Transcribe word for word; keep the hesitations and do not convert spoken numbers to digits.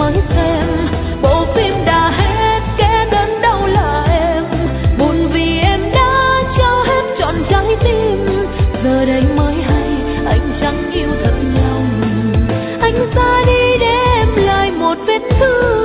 mới xem. Bộ phim đã hết, kẻ đớn đau là em. Buồn vì em đã trao hết trọn trái tim. Giờ đây mới hay anh chẳng yêu thật lòng. Anh ra đi để em lại một vết thương.